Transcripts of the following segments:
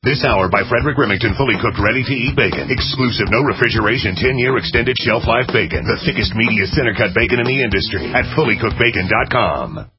This hour by Frederick Remington, fully cooked, ready-to-eat bacon. Exclusive, no refrigeration, 10-year extended shelf life bacon. The thickest, meatiest center-cut bacon in the industry at fullycookedbacon.com.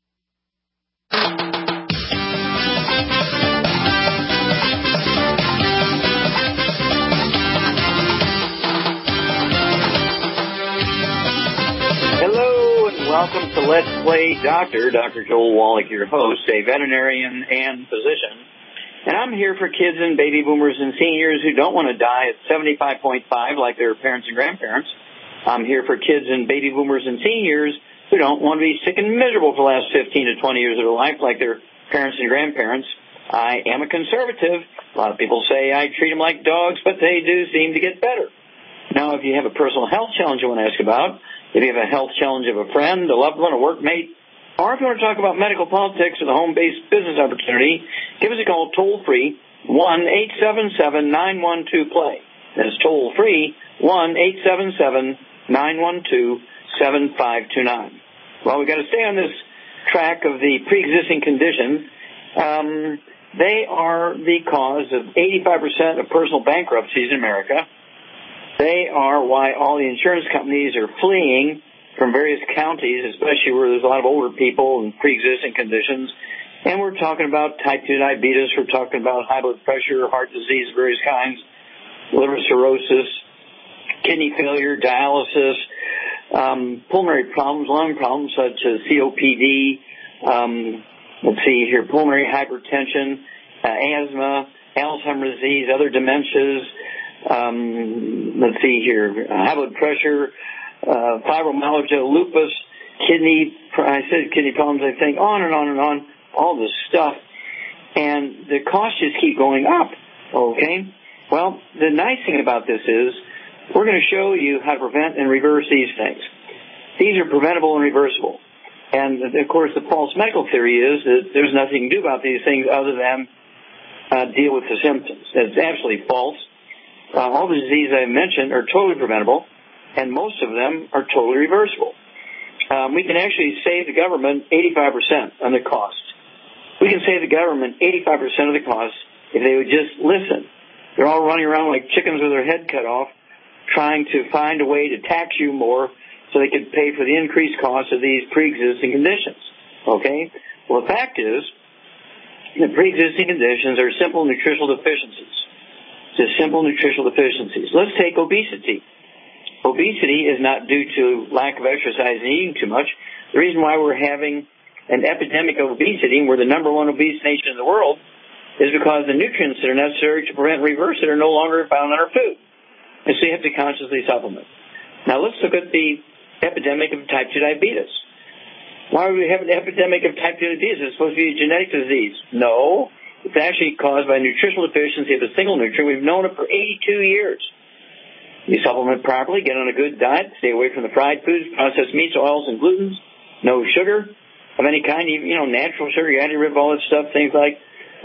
Welcome to Let's Play Doctor. Dr. Joel Wallach, your host, a veterinarian and physician. And I'm here for kids and baby boomers and seniors who don't want to die at 75.5 like their parents and grandparents. I'm here for kids and baby boomers and seniors who don't want to be sick and miserable for the last 15 to 20 years of their life like their parents and grandparents. I am a conservative. A lot of people say I treat them like dogs, but they do seem to get better. Now, if you have a personal health challenge you want to ask about, if you have a health challenge of a friend, a loved one, a workmate, or if you want to talk about medical politics or the home-based business opportunity, give us a call toll-free, 1-877-912-PLAY. That's toll-free, 1-877-912-7529. Well, we've got to stay on this track of the pre-existing conditions. They are the cause of 85% of personal bankruptcies in America. They are why all the insurance companies are fleeing from various counties, especially where there's a lot of older people and pre-existing conditions. And we're talking about type 2 diabetes. We're talking about high blood pressure, heart disease of various kinds, liver cirrhosis, kidney failure, dialysis, pulmonary problems, lung problems such as COPD, pulmonary hypertension, asthma, Alzheimer's disease, other dementias, high blood pressure, fibromyalgia, lupus, kidney problems, I think, on and on and on, all this stuff. And the costs just keep going up, okay? Well, the nice thing about this is we're going to show you how to prevent and reverse these things. These are preventable and reversible. And, of course, the false medical theory is that there's nothing you can do about these things other than deal with the symptoms. That's absolutely false. All the diseases I mentioned are totally preventable, and most of them are totally reversible. We can actually save the government 85% on the cost. We can save the government 85% of the cost if they would just listen. They're all running around like chickens with their head cut off, trying to find a way to tax you more so they could pay for the increased cost of these pre-existing conditions. Okay? Well, the fact is that pre-existing conditions are simple nutritional deficiencies. Just simple nutritional deficiencies. Let's take obesity. Obesity is not due to lack of exercise and eating too much. The reason why we're having an epidemic of obesity, and we're the number one obese nation in the world, is because the nutrients that are necessary to prevent and reverse it are no longer found in our food. And so you have to consciously supplement. Now let's look at the epidemic of type 2 diabetes. Why do we have an epidemic of type 2 diabetes? It's supposed to be a genetic disease. No. It's actually caused by nutritional deficiency of a single nutrient. We've known it for 82 years. You supplement properly, get on a good diet, stay away from the fried foods, processed meats, oils, and glutens, no sugar of any kind, natural sugar, anti-rib, all that stuff, things like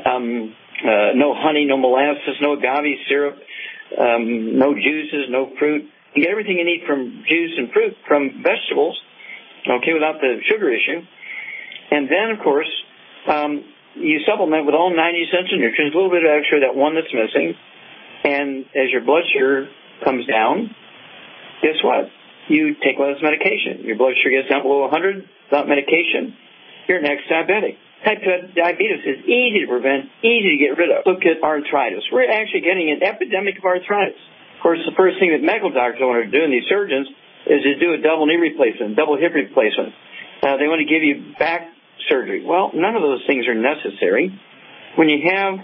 no honey, no molasses, no agave syrup, no juices, no fruit. You get everything you need from juice and fruit from vegetables, okay, without the sugar issue. And then, of course, you supplement with all 90 essential nutrients, a little bit of extra, that one that's missing. And as your blood sugar comes down, guess what? You take less medication. Your blood sugar gets down below 100 without medication, you're next diabetic. Type 2 diabetes is easy to prevent, easy to get rid of. Look at arthritis. We're actually getting an epidemic of arthritis. Of course, the first thing that medical doctors want to do, and these surgeons, is to do a double knee replacement, double hip replacement. They want to give you back surgery. Well, none of those things are necessary. When you have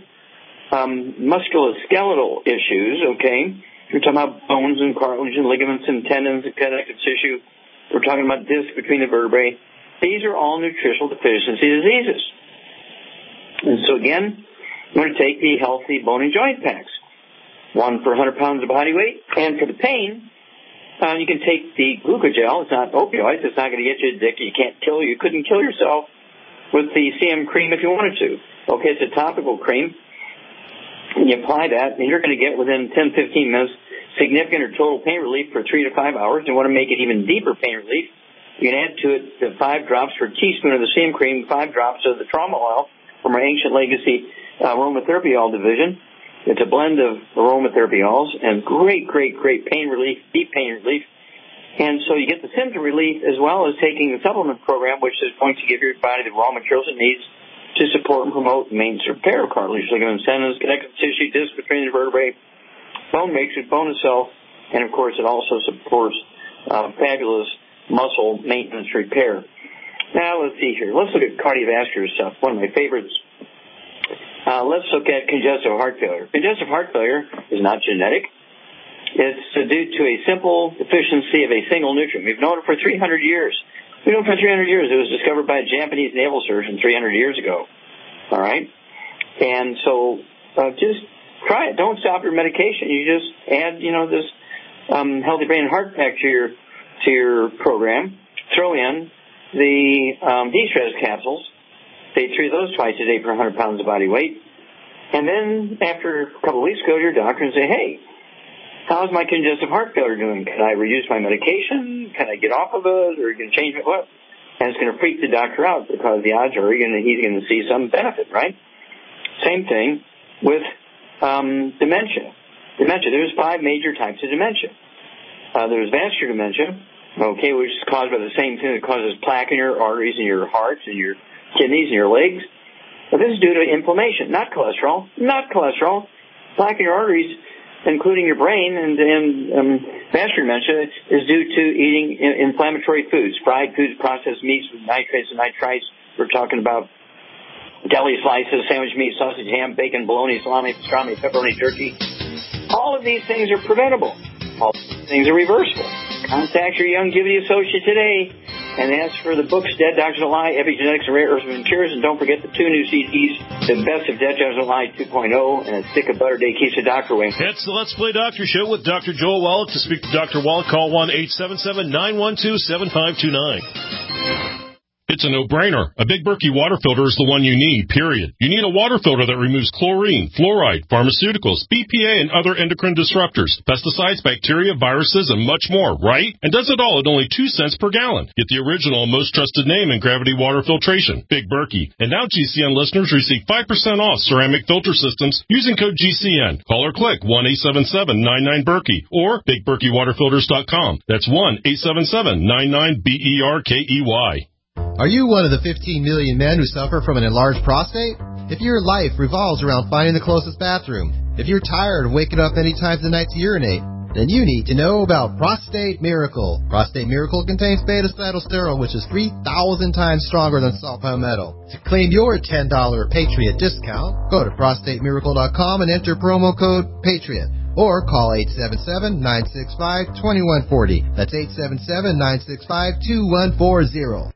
musculoskeletal issues, okay, we're talking about bones and cartilage and ligaments and tendons and connective tissue. We're talking about discs between the vertebrae. These are all nutritional deficiency diseases. And so, again, we're going to take the healthy bone and joint packs, one for 100 pounds of body weight. And for the pain, you can take the glucogel. It's not opioids. It's not going to get you addicted. You can't kill you. You couldn't kill yourself with the CM cream if you wanted to. Okay, it's a topical cream. And you apply that, and you're going to get within 10, 15 minutes significant or total pain relief for 3 to 5 hours. You want to make it even deeper pain relief. You can add to it the 5 drops per teaspoon of the CM cream, 5 drops of the trauma oil from our Ancient Legacy aromatherapy oil division. It's a blend of aromatherapy oils and great pain relief, deep pain relief. And so you get the symptom relief as well as taking the supplement program, which is going to give your body the raw materials it needs to support and promote maintenance repair of cartilage, ligament, tendons, connective tissue, disc between the vertebrae, bone matrix, bone itself, and of course it also supports fabulous muscle maintenance repair. Now let's see here. Let's look at cardiovascular stuff. One of my favorites. Let's look at congestive heart failure. Congestive heart failure is not genetic. It's due to a simple deficiency of a single nutrient. We've known it for 300 years. We know for 300 years. It was discovered by a Japanese naval surgeon 300 years ago. All right? And so just try it. Don't stop your medication. You just add, this Healthy Brain and Heart Pack to your program. Throw in the de-stress capsules. Take 3 of those twice a day for 100 pounds of body weight. And then after a couple of weeks, go to your doctor and say, hey, how's my congestive heart failure doing? Can I reduce my medication? Can I get off of it? Or are you going to change it? What? And it's going to freak the doctor out because the odds are he's going to see some benefit, right? Same thing with dementia. There's 5 major types of dementia. There's vascular dementia, which is caused by the same thing that causes plaque in your arteries and your hearts and your kidneys and your legs. But this is due to inflammation, not cholesterol. Plaque in your arteries, including your brain, and vascular dementia is due to eating inflammatory foods, fried foods, processed meats with nitrates and nitrites. We're talking about deli slices, sandwich meat, sausage, ham, bacon, bologna, salami, pastrami, pepperoni, turkey. All of these things are preventable. All of these things are reversible. Contact your Youngevity associate today and ask for the books Dead Doctors Don't Lie, Epigenetics and Rare Earths and Cures, and don't forget the 2 new CDs, The Best of Dead Doctors Don't Lie 2.0 and A Stick of Butter Day keeps the doctor away. It's the Let's Play Doctor Show with Dr. Joel Wallach. To speak to Dr. Wallach, call 1-877-912-7529. It's a no-brainer. A Big Berkey water filter is the one you need, period. You need a water filter that removes chlorine, fluoride, pharmaceuticals, BPA, and other endocrine disruptors, pesticides, bacteria, viruses, and much more, right? And does it all at only 2 cents per gallon. Get the original and most trusted name in gravity water filtration, Big Berkey. And now GCN listeners receive 5% off ceramic filter systems using code GCN. Call or click 1-877-99-BERKEY or BigBerkeyWaterFilters.com. That's 1-877-99-BERKEY. Are you one of the 15 million men who suffer from an enlarged prostate? If your life revolves around finding the closest bathroom, if you're tired of waking up many times a night to urinate, then you need to know about Prostate Miracle. Prostate Miracle contains beta-cytosterol, which is 3,000 times stronger than salt palmetto. To claim your $10 Patriot discount, go to prostatemiracle.com and enter promo code PATRIOT. Or call 877-965-2140. That's 877-965-2140.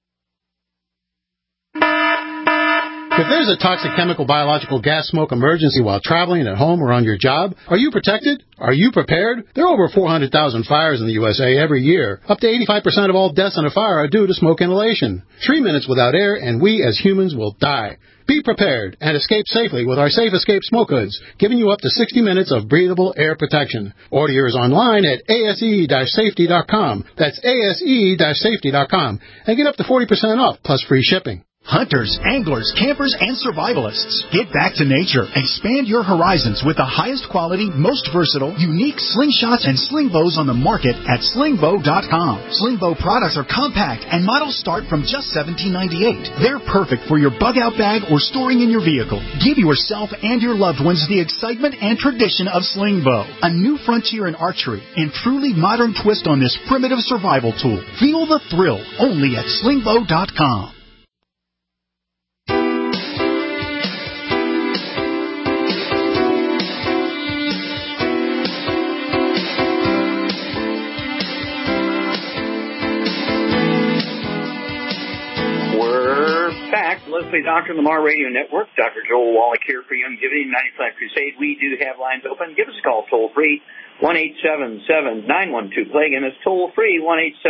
If there's a toxic chemical, biological, gas, smoke emergency while traveling at home or on your job, are you protected? Are you prepared? There are over 400,000 fires in the USA every year. Up to 85% of all deaths in a fire are due to smoke inhalation. 3 minutes without air and we as humans will die. Be prepared and escape safely with our Safe Escape Smoke Hoods, giving you up to 60 minutes of breathable air protection. Order yours online at ase-safety.com. That's ase-safety.com. And get up to 40% off plus free shipping. Hunters, anglers, campers, and survivalists. Get back to nature. Expand your horizons with the highest quality, most versatile, unique slingshots and sling bows on the market at slingbow.com. Slingbow products are compact and models start from just $17.98. They're perfect for your bug-out bag or storing in your vehicle. Give yourself and your loved ones the excitement and tradition of Slingbow, a new frontier in archery and truly modern twist on this primitive survival tool. Feel the thrill only at slingbow.com. Let's Play Doctor Lamar Radio Network. Dr. Joel Wallach here for Youngevity 95 Crusade. We do have lines open. Give us a call toll free, 1-877-912-PLAY. Again, it's toll free,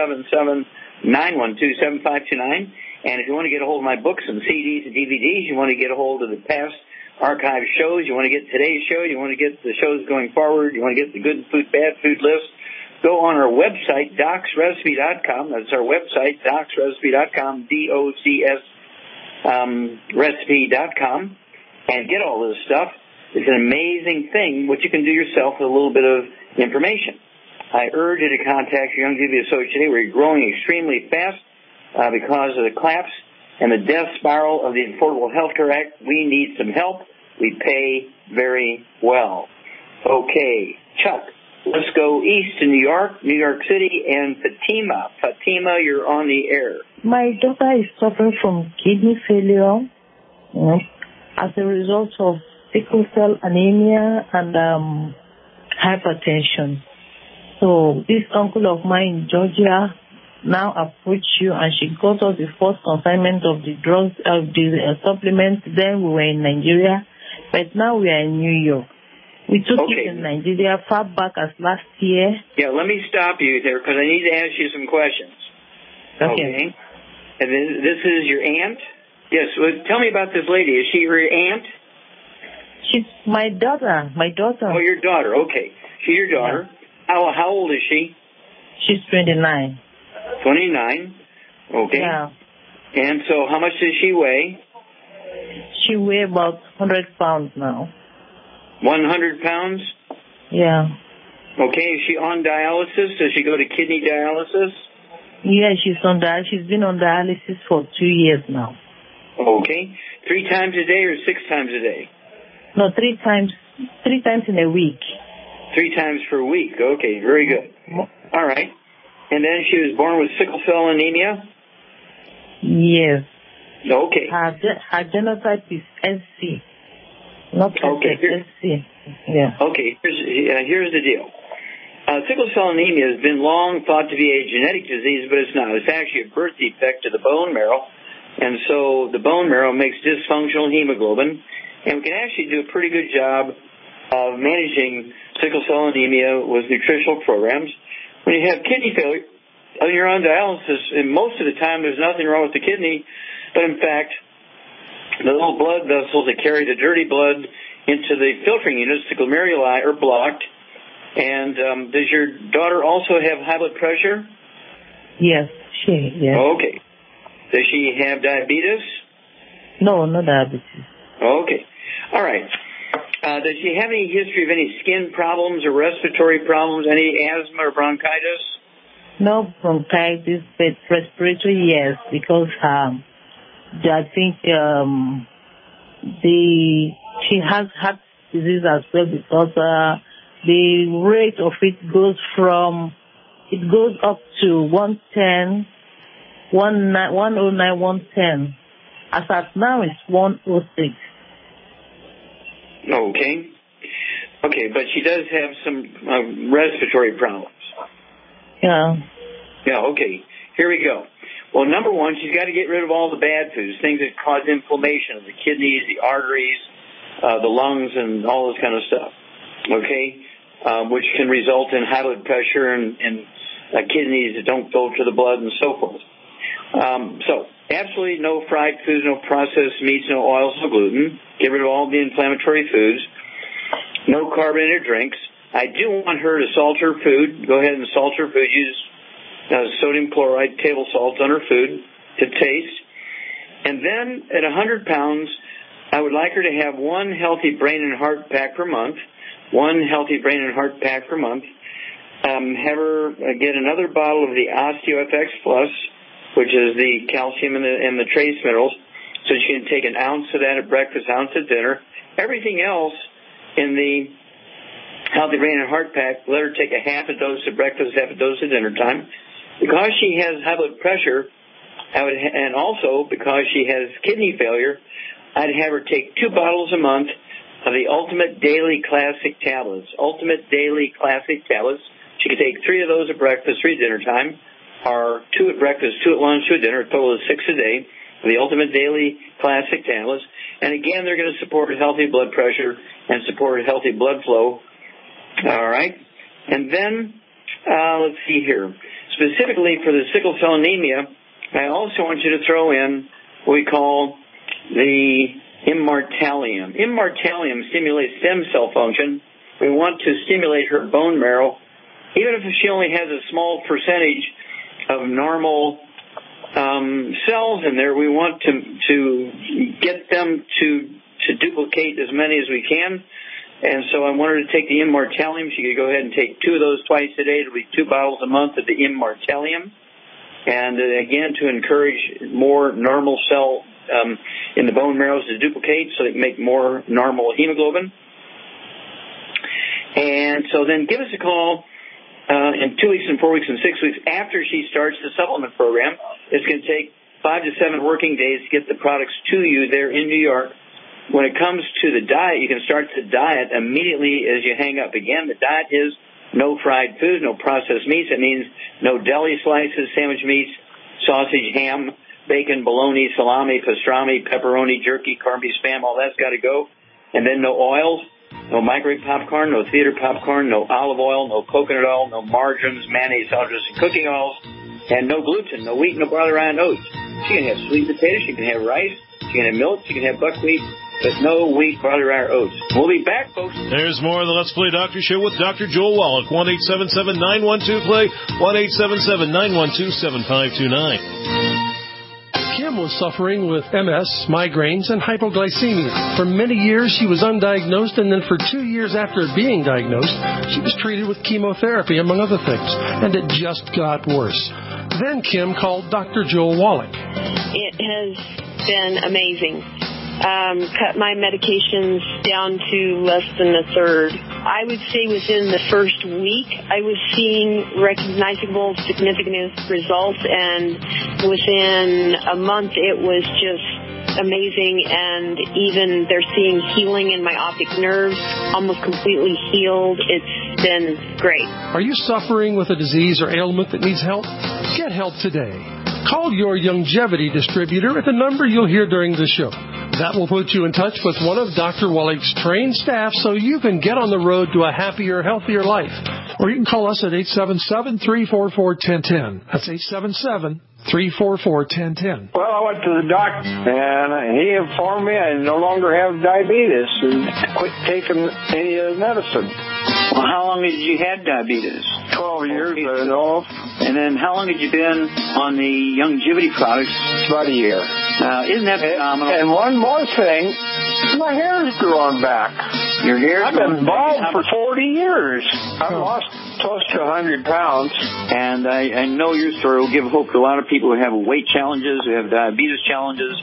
1-877-912-7529. And if you want to get a hold of my books and CDs and DVDs, you want to get a hold of the past archive shows, you want to get today's show, you want to get the shows going forward, you want to get the good food, bad food list, go on our website, docsrecipe.com. That's our website, docsrecipe.com, DOCS. Recipe.com, and get all this stuff. It's an amazing thing, which you can do yourself with a little bit of information. I urge you to contact your Youngevity Associate today. We're growing extremely fast because of the collapse and the death spiral of the Affordable Health Care Act. We need some help. We pay very well. Okay, Chuck, let's go east to New York City, and Fatima. Fatima, you're on the air. My daughter is suffering from kidney failure as a result of sickle cell anemia and hypertension. So this uncle of mine in Georgia now approached you, and she got us the first consignment of the drugs, of the supplements. Then we were in Nigeria, but now we are in New York. We took it in Nigeria far back as last year. Yeah, let me stop you there because I need to ask you some questions. Okay. And this is your aunt? Yes. Well, tell me about this lady. Is she your aunt? She's my daughter. Oh, your daughter. Okay. She's your daughter. Yeah. How old is she? She's 29. 29? Okay. Yeah. And so how much does she weigh? She weighs about 100 pounds now. 100 pounds? Yeah. Okay. Is she on dialysis? Does she go to kidney dialysis? Yeah, she's on dialysis. She's been on dialysis for 2 years now. Okay. 3 times a day or 6 times a day? No, 3 times in a week. 3 times per week. Okay, very good. All right. And then she was born with sickle cell anemia? Yes. Okay. Her genotype is SC. Not SC. Yeah. Okay, here's the deal. Sickle cell anemia has been long thought to be a genetic disease, but it's not. It's actually a birth defect to the bone marrow, and so the bone marrow makes dysfunctional hemoglobin, and we can actually do a pretty good job of managing sickle cell anemia with nutritional programs. When you have kidney failure, you're on dialysis, and most of the time there's nothing wrong with the kidney, but in fact, the little blood vessels that carry the dirty blood into the filtering units, the glomeruli, are blocked. And does your daughter also have high blood pressure? Yes, yes. Okay. Does she have diabetes? No, no diabetes. Okay. All right. Does she have any history of any skin problems or respiratory problems, any asthma or bronchitis? No bronchitis, but respiratory, yes, because I think she has heart disease as well, because the rate of it goes up to 110, 109, 110. As at now, it's 106. Okay, but she does have some respiratory problems. Yeah. Yeah, okay. Here we go. Well, number one, she's got to get rid of all the bad foods, things that cause inflammation of the kidneys, the arteries, the lungs, and all this kind of stuff. Okay? Which can result in high blood pressure and kidneys that don't filter the blood and so forth. So, absolutely no fried foods, no processed meats, no oils, no gluten. Get rid of all the inflammatory foods. No carbonated drinks. I do want her to salt her food. Go ahead and salt her food. Use sodium chloride, table salt on her food to taste. And then at 100 pounds, I would like her to have one healthy brain and heart pack per month. One healthy brain and heart pack per month. Have her get another bottle of the OsteoFX Plus, which is the calcium and the trace minerals. So she can take an ounce of that at breakfast, ounce at dinner. Everything else in the healthy brain and heart pack, let her take a half a dose at breakfast, half a dose at dinner time. Because she has high blood pressure, and also because she has kidney failure, I'd have her take 2 bottles a month of the Ultimate Daily Classic Tablets. Ultimate Daily Classic Tablets. She could take 3 of those at breakfast, 3 at dinner time, or 2 at breakfast, 2 at lunch, 2 at dinner, a total of 6 a day. The Ultimate Daily Classic Tablets. And again, they're going to support healthy blood pressure and support healthy blood flow. All right. And then, let's see here. Specifically for the sickle cell anemia, I also want you to throw in what we call the Immortalium. Immortalium stimulates stem cell function. We want to stimulate her bone marrow. Even if she only has a small percentage of normal cells in there, we want to get them to to duplicate as many as we can. And so I want her to take the Immortalium. She could go ahead and take 2 of those twice a day. It'll be 2 bottles a month of the Immortalium. And again, to encourage more normal cell in the bone marrows to duplicate so they can make more normal hemoglobin. And so then give us a call in 2 weeks and 4 weeks and 6 weeks after she starts the supplement program. It's going to take 5 to 7 working days to get the products to you there in New York. When it comes to the diet, you can start the diet immediately as you hang up. Again, the diet is no fried food, no processed meats. It means no deli slices, sandwich meats, sausage, ham, bacon, bologna, salami, pastrami, pepperoni, jerky, corned beef, spam. All that's got to go. And then no oils, no microwave popcorn, no theater popcorn, no olive oil, no coconut oil, no margarines, mayonnaise, sausages, and cooking oils, and no gluten, no wheat, no barley, rye, and oats. She can have sweet potatoes, she can have rice, she can have milk, she can have buckwheat, but no wheat, barley, rye, or oats. We'll be back, folks. There's more of the Let's Play Doctor Show with Dr. Joel Wallach. 1-877-912-PLAY, 1-877-912-7529. Kim was suffering with MS, migraines, and hypoglycemia. For many years, she was undiagnosed, and then for 2 years after being diagnosed, she was treated with chemotherapy, among other things, and it just got worse. Then Kim called Dr. Joel Wallach. It has been amazing. Cut my medications down to less than a third. I would say within the first week, I was seeing recognizable, significant results, and within a month, it was just amazing, and even they're seeing healing in my optic nerves, almost completely healed. It's been great. Are you suffering with a disease or ailment that needs help? Get help today. Call your Youngevity distributor at the number you'll hear during the show. That will put you in touch with one of Dr. Wallach's trained staff so you can get on the road to a happier, healthier life. Or you can call us at 877-344-1010. That's 877-344-1010. Well, I went to the doctor, and he informed me I no longer have diabetes and quit taking any of the medicine. Well, how long had you had diabetes? 12 years, I know. And then how long had you been on the Youngevity products? About a year. Isn't that phenomenal? And one more thing, my hair's growing back. Your hair's I've been bald for 40 years. I've lost close to 100 pounds. And I know your story will give hope to a lot of people who have weight challenges, who have diabetes challenges.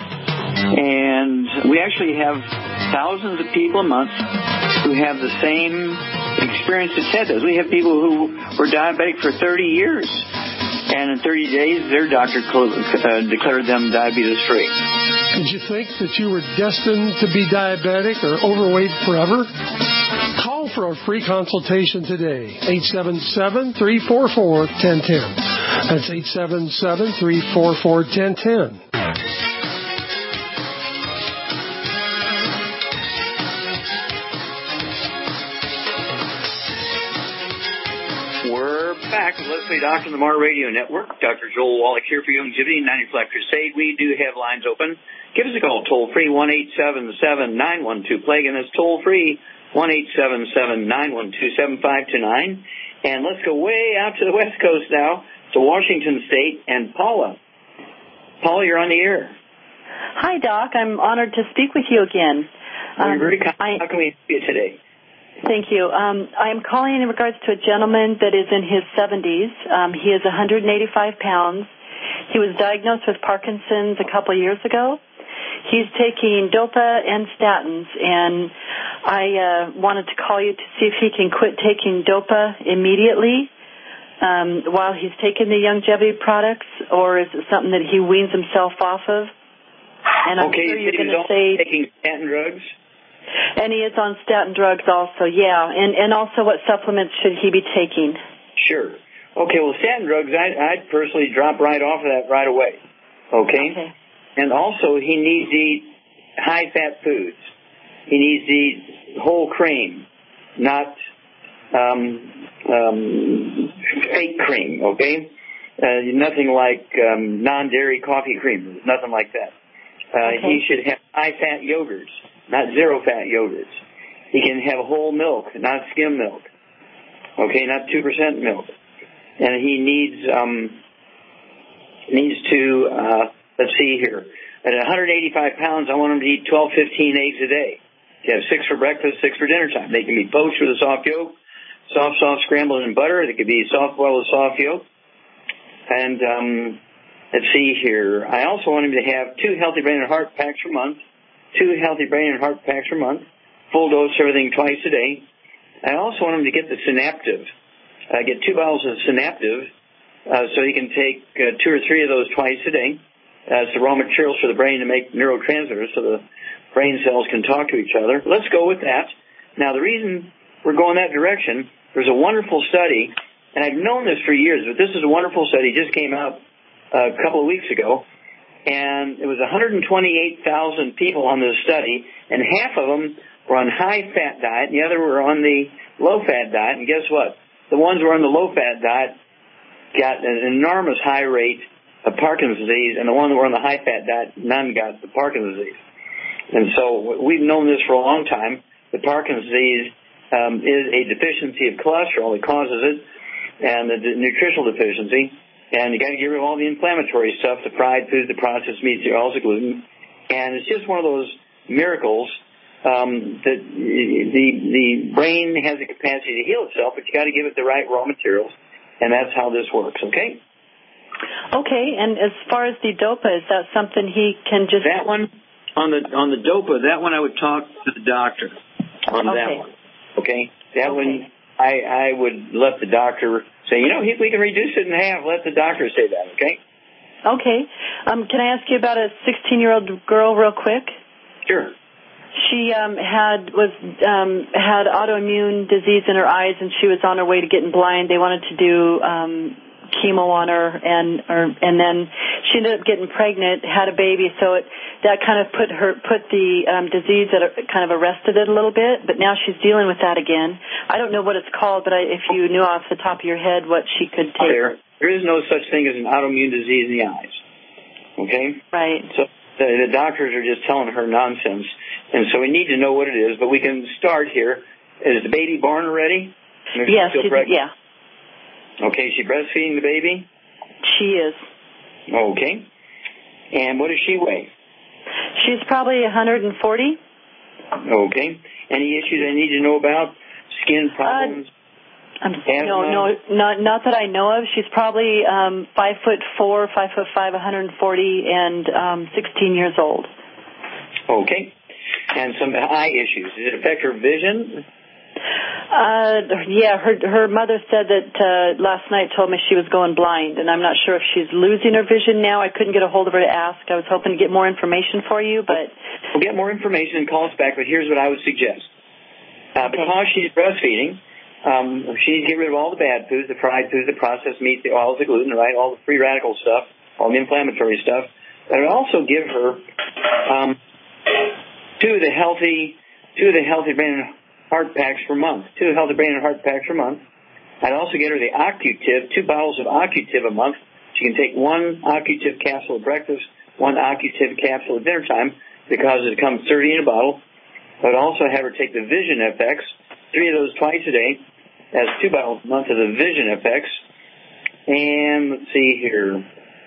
And we actually have thousands of people a month who have the same experience that Ted does. We have people who were diabetic for 30 years. And in 30 days, their doctor declared them diabetes-free. Did you think that you were destined to be diabetic or overweight forever? Call for a free consultation today. 877-344-1010. That's 877-344-1010. Back with Let's Play Doctor on the Mar Radio Network. Dr. Joel Wallach here for Youngevity 90 Flat Crusade. We do have lines open. Give us a call toll free 1-877-912-PLAY. And that's toll free 1-877-912-7529. And let's go way out to the West Coast now to Washington State and Paula. Paula, you're on the air. Hi, Doc. I'm honored to speak with you again. How can we help you today? Thank you. I'm calling in regards to a gentleman that is in his 70s. He is 185 pounds. He was diagnosed with Parkinson's a couple years ago. He's taking DOPA and statins, and I wanted to call you to see if he can quit taking DOPA immediately while he's taking the Youngevity products, or is it something that he weans himself off of? And I'm sure you're going to say taking statin drugs. And he is on statin drugs also, yeah. And also what supplements should he be taking? Sure. Okay, well, statin drugs, I'd personally drop right off of that right away. Okay? And also, he needs to eat high-fat foods. He needs to eat whole cream, not fake cream, okay? Nothing like non-dairy coffee cream, nothing like that. He should have high-fat yogurts, not zero-fat yogurts. He can have whole milk, not skim milk. Okay, not 2% milk. And he needs to, let's see here, At 185 pounds, I want them to eat 12, 15 eggs a day. You have 6 for breakfast, 6 for dinner time. They can be poached with a soft yolk, soft scrambled in butter. They could be soft boiled with soft yolk. And let's see here. I also want him to have 2 healthy brain and heart packs per month. 2 healthy brain and heart packs per month. Full dose, everything twice a day. I also want him to get the Synaptive. Get 2 bottles of Synaptive, so he can take 2 or 3 of those twice a day. It's the raw materials for the brain to make neurotransmitters so the brain cells can talk to each other. Let's go with that. Now, the reason we're going that direction, there's a wonderful study, and I've known this for years, but this is a wonderful study. It just came out a couple of weeks ago, and it was 128,000 people on this study, and half of them were on high-fat diet, and the other were on the low-fat diet, and guess what? The ones who were on the low-fat diet got an enormous high rate of Parkinson's disease, and the ones that were on the high-fat diet, none got the Parkinson's disease. And so we've known this for a long time. The Parkinson's disease is a deficiency of cholesterol that causes it, and the nutritional deficiency. And you got to get rid of all the inflammatory stuff, the fried foods, the processed meats, the oils, the gluten. And it's just one of those miracles that the brain has the capacity to heal itself, but you got to give it the right raw materials, and that's how this works. Okay. Okay. And as far as the DOPA, is that something he can just? That one on the DOPA, that one I would talk to the doctor on that one. Okay. That one I would let the doctor say, we can reduce it in half. Let the doctor say that, okay? Okay. Can I ask you about a 16-year-old girl real quick? Sure. She had autoimmune disease in her eyes, and she was on her way to getting blind. They wanted to do chemo on her, and then she ended up getting pregnant, had a baby, so that kind of put the disease that kind of arrested it a little bit, but now she's dealing with that again. I don't know what it's called, but if you knew off the top of your head what she could take. There is no such thing as an autoimmune disease in the eyes. Okay? Right. So the doctors are just telling her nonsense, and so we need to know what it is, but we can start here. Is the baby born already? Yes, yeah. Okay, is she breastfeeding the baby? She is. Okay. And what does she weigh? She's probably 140. Okay. Any issues I need to know about? Skin problems? No, not that I know of. She's probably 5'4", 5'5", 140, and 16 years old. Okay. And some eye issues. Does it affect her vision? Yeah, her mother said that last night told me she was going blind, and I'm not sure if she's losing her vision now. I couldn't get a hold of her to ask. I was hoping to get more information for you, but... We'll get more information and call us back, but here's what I would suggest. Because she's breastfeeding, she needs to get rid of all the bad foods, the fried foods, the processed meats, the oils, the gluten, right, all the free radical stuff, all the inflammatory stuff. But I'd also give her two of the healthy brain and heart packs per month. 2 healthy brain and heart packs per month. I'd also get her the Occutiv, 2 bottles of Occutiv a month. She can take 1 Occutiv capsule at breakfast, 1 Occutiv capsule at dinner time, because it comes 30 in a bottle. I'd also have her take the Vision FX, 3 of those twice a day. That's 2 bottles a month of the Vision FX. And let's see here.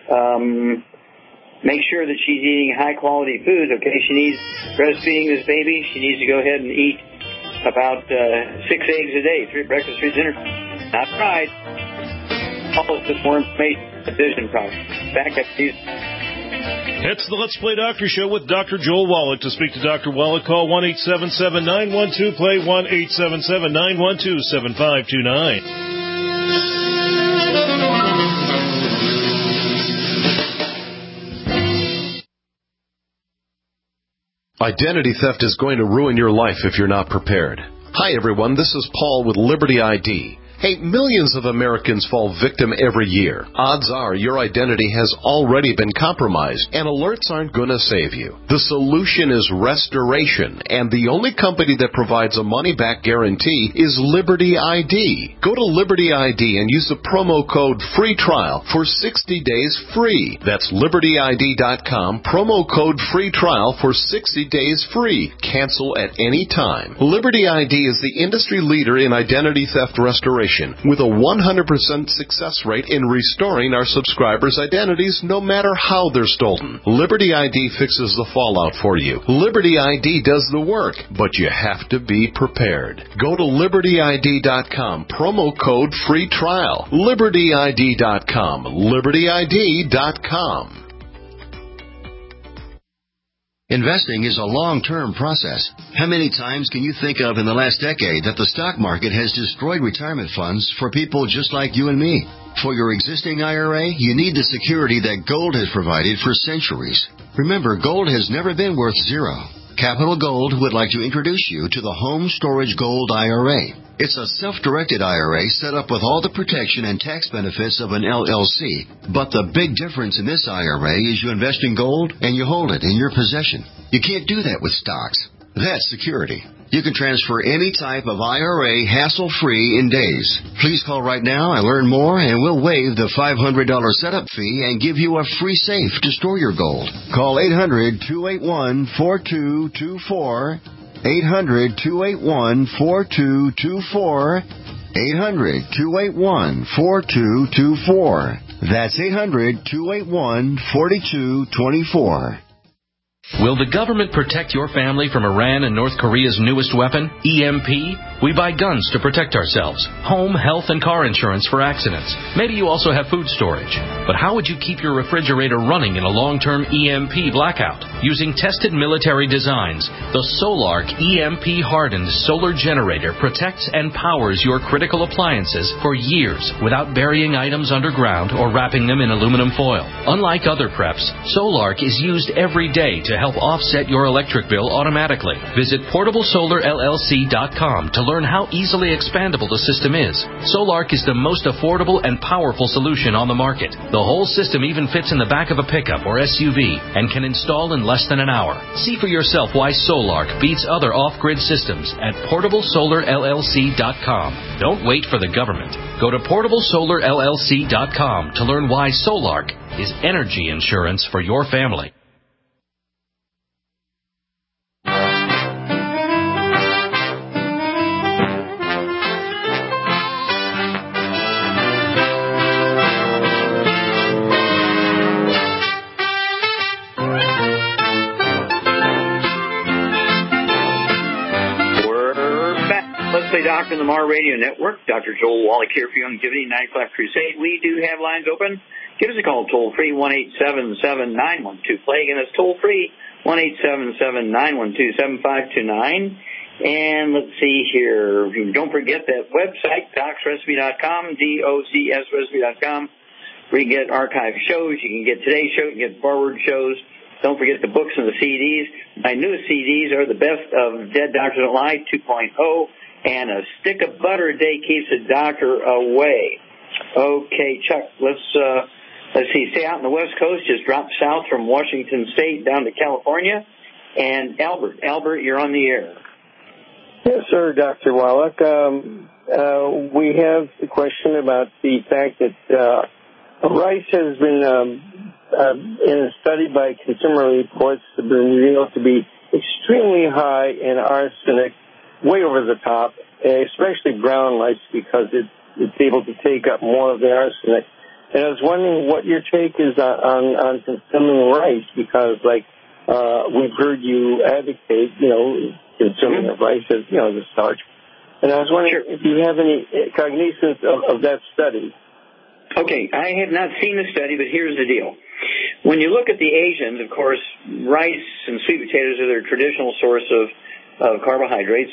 Make sure that she's eating high-quality foods, okay? She needs breastfeeding this baby. She needs to go ahead and eat about 6 eggs a day, 3 breakfast, 3 dinner. Not fried. All of this more information, the Vision product. Back up to you. It's the Let's Play Doctor Show with Dr. Joel Wallach. To speak to Dr. Wallach, call 1-877-912-PLAY, 1-877-912-7529. Identity theft is going to ruin your life if you're not prepared. Hi, everyone. This is Paul with Liberty ID. Hey, millions of Americans fall victim every year. Odds are your identity has already been compromised, and alerts aren't going to save you. The solution is restoration, and the only company that provides a money-back guarantee is Liberty ID. Go to Liberty ID and use the promo code FREE TRIAL for 60 days free. That's LibertyID.com, promo code FREE TRIAL for 60 days free. Cancel at any time. Liberty ID is the industry leader in identity theft restoration information with a 100% success rate in restoring our subscribers' identities no matter how they're stolen. Liberty ID fixes the fallout for you. Liberty ID does the work, but you have to be prepared. Go to LibertyID.com, promo code free trial. LibertyID.com, LibertyID.com. Investing is a long-term process. How many times can you think of in the last decade that the stock market has destroyed retirement funds for people just like you and me? For your existing IRA, you need the security that gold has provided for centuries. Remember, gold has never been worth zero. Capital Gold would like to introduce you to the Home Storage Gold IRA. It's a self-directed IRA set up with all the protection and tax benefits of an LLC. But the big difference in this IRA is you invest in gold and you hold it in your possession. You can't do that with stocks. That's security. You can transfer any type of IRA hassle-free in days. Please call right now and learn more, and we'll waive the $500 setup fee and give you a free safe to store your gold. Call 800-281-4224. 800-281-4224. 800-281-4224. That's 800-281-4224. Will the government protect your family from Iran and North Korea's newest weapon, EMP? We buy guns to protect ourselves, home, health, and car insurance for accidents. Maybe you also have food storage. But how would you keep your refrigerator running in a long-term EMP blackout? Using tested military designs, the Solark EMP-hardened solar generator protects and powers your critical appliances for years without burying items underground or wrapping them in aluminum foil. Unlike other preps, Solark is used every day to help offset your electric bill automatically. Visit PortableSolarLLC.com to learn how easily expandable the system is. Solark is the most affordable and powerful solution on the market. The whole system even fits in the back of a pickup or SUV and can install in less than an hour. See for yourself why Solark beats other off-grid systems at PortableSolarLLC.com. Don't wait for the government. Go to PortableSolarLLC.com to learn why Solark is energy insurance for your family. Doctor on the Mar Radio Network. Dr. Joel Wallach here for Longevity 9 O'Clock Crusade. We do have lines open. Give us a call toll-free, 1-877-912-PLAY. Again, that's toll-free, 1-877-912-7529. And let's see here. Don't forget that website, docsrecipe.com, DOCSrecipe.com, where you can get archive shows. You can get today's show. You can get forward shows. Don't forget the books and the CDs. My newest CDs are The Best of Dead Doctors Don't Lie 2.0. And a stick of butter a day keeps the doctor away. Okay, Chuck, let's see. Stay out on the West Coast. Just drop south from Washington State down to California. And Albert, you're on the air. Yes, sir, Dr. Wallach. We have a question about the fact that rice has been, in a study by Consumer Reports, has been revealed to be extremely high in arsenic, way over the top, especially brown rice, because it's able to take up more of the arsenic. And I was wondering what your take is on consuming rice, because, we've heard you advocate, consuming of rice as, the starch. And I was wondering if you have any cognizance of that study. Okay, I have not seen the study, but here's the deal. When you look at the Asians, of course, rice and sweet potatoes are their traditional source of carbohydrates.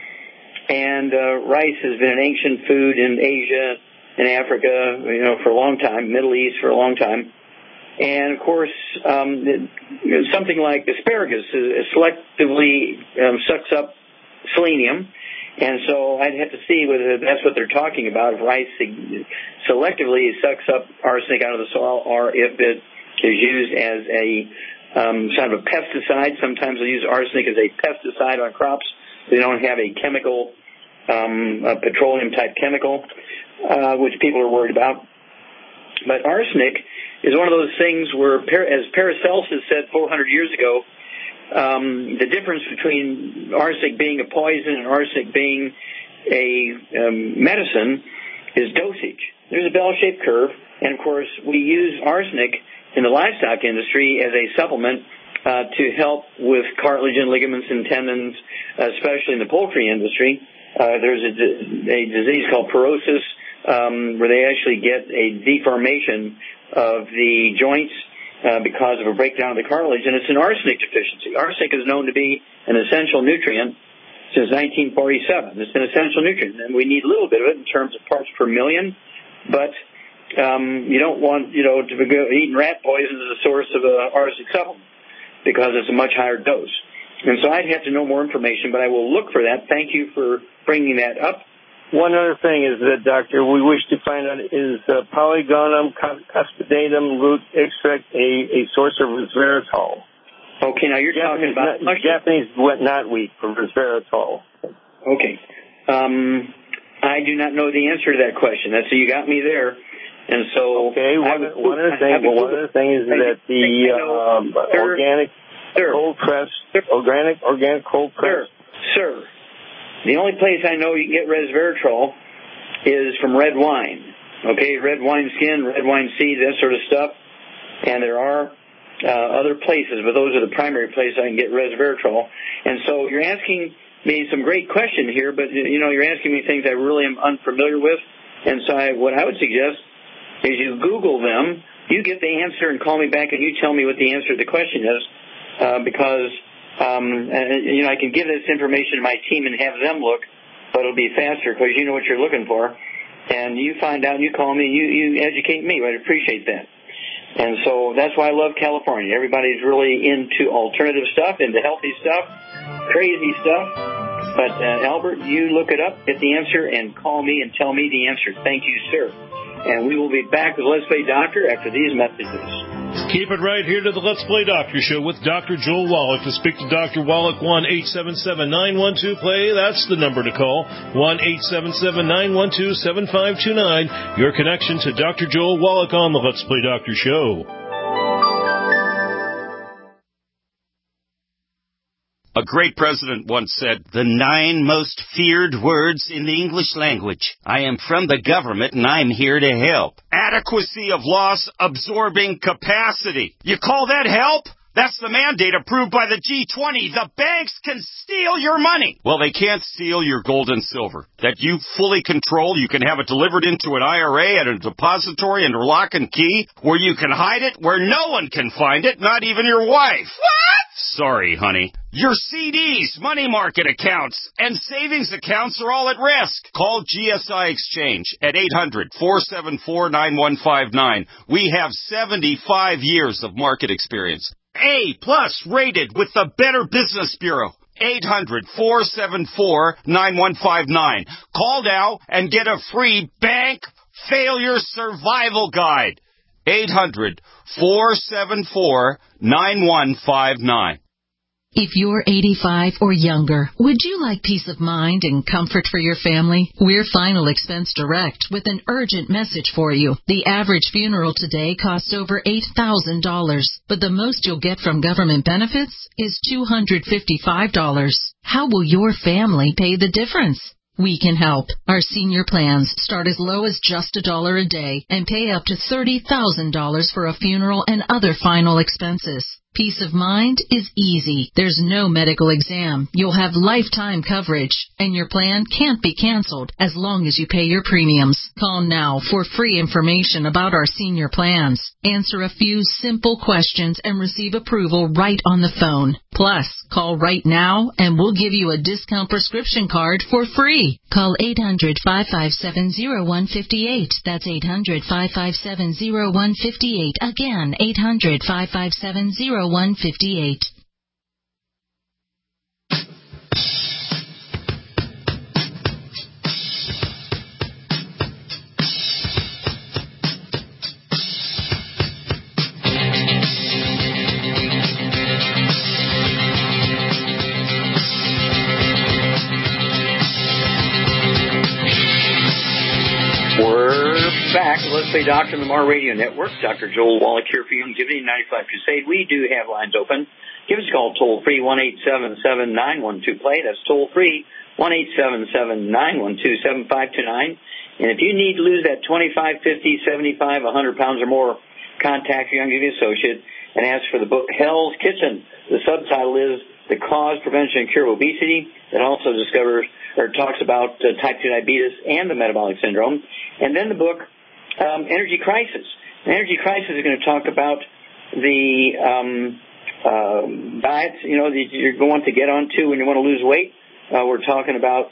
And rice has been an ancient food in Asia and Africa, for a long time, Middle East for a long time. And, of course, something like asparagus selectively sucks up selenium. And so I'd have to see whether that's what they're talking about, if rice selectively sucks up arsenic out of the soil, or if it is used as a kind of a pesticide. Sometimes they use arsenic as a pesticide on crops. They don't have a chemical, a petroleum-type chemical, which people are worried about. But arsenic is one of those things where, as Paracelsus said 400 years ago, the difference between arsenic being a poison and arsenic being a medicine is dosage. There's a bell-shaped curve, and, of course, we use arsenic in the livestock industry as a supplement to help with cartilage and ligaments and tendons, especially in the poultry industry. There's a disease called porosis where they actually get a deformation of the joints because of a breakdown of the cartilage, and it's an arsenic deficiency. Arsenic is known to be an essential nutrient since 1947. It's an essential nutrient, and we need a little bit of it in terms of parts per million, but you don't want, to be eating rat poison as a source of arsenic supplement because it's a much higher dose. And so I'd have to know more information, but I will look for that. Thank you for bringing that up. One other thing is that, Doctor, we wish to find out, is Polygonum cuspidatum root extract a source of resveratrol? Okay, now you're talking about Japanese knotweed for resveratrol. Okay. I do not know the answer to that question. So you got me there. And so one other thing is that the organic cold press. Sir, the only place I know you can get resveratrol is from red wine. Okay, red wine skin, red wine seed, that sort of stuff. And there are other places, but those are the primary places I can get resveratrol. And so you're asking me some great questions here, but you're asking me things I really am unfamiliar with. And so what I would suggest is you Google them, you get the answer and call me back and you tell me what the answer to the question is, because I can give this information to my team and have them look, but it'll be faster because you know what you're looking for. And you find out, you call me, you educate me. I'd appreciate that. And so that's why I love California. Everybody's really into alternative stuff, into healthy stuff, crazy stuff. But Albert, you look it up, get the answer, and call me and tell me the answer. Thank you, sir. And we will be back with Let's Play Doctor after these messages. Keep it right here to the Let's Play Doctor Show with Dr. Joel Wallach. To speak to Dr. Wallach, 1-877-912-PLAY. That's the number to call, 1-877-912-7529. Your connection to Dr. Joel Wallach on the Let's Play Doctor Show. A great president once said, "The 9 most feared words in the English language. I am from the government and I'm here to help. Adequacy of loss absorbing capacity. You call that help? That's the mandate approved by the G20. The banks can steal your money." Well, they can't steal your gold and silver. That you fully control. You can have it delivered into an IRA at a depository under lock and key, where you can hide it where no one can find it, not even your wife. What? Sorry, honey. Your CDs, money market accounts, and savings accounts are all at risk. Call GSI Exchange at 800-474-9159. We have 75 years of market experience. A+ rated with the Better Business Bureau. 800-474-9159. Call now and get a free bank failure survival guide. 800-474-9159. If you're 85 or younger, would you like peace of mind and comfort for your family? We're Final Expense Direct with an urgent message for you. The average funeral today costs over $8,000, but the most you'll get from government benefits is $255. How will your family pay the difference? We can help. Our senior plans start as low as just $1 a day and pay up to $30,000 for a funeral and other final expenses. Peace of mind is easy. There's no medical exam. You'll have lifetime coverage, and your plan can't be canceled as long as you pay your premiums. Call now for free information about our senior plans. Answer a few simple questions and receive approval right on the phone. Plus, call right now and we'll give you a discount prescription card for free. Call 800-557-0158. That's 800-557-0158. Again, 800-557-0158. We're back. Let's Play Doctor on the MAR Radio Network. Dr. Joel Wallach here for Youngevity 95 Crusade. We do have lines open. Give us a call toll-free, 1-877-912-PLAY. That's toll-free, 1-877-912-7529. And if you need to lose that 25, 50, 75, 100 pounds or more, contact your Youngevity associate and ask for the book Hell's Kitchen. The subtitle is The Cause, Prevention, and Cure of Obesity. That also talks about type 2 diabetes and the metabolic syndrome. And then the book Energy Crisis. Energy Crisis is going to talk about the diets, that you're going to get onto when you want to lose weight. We're talking about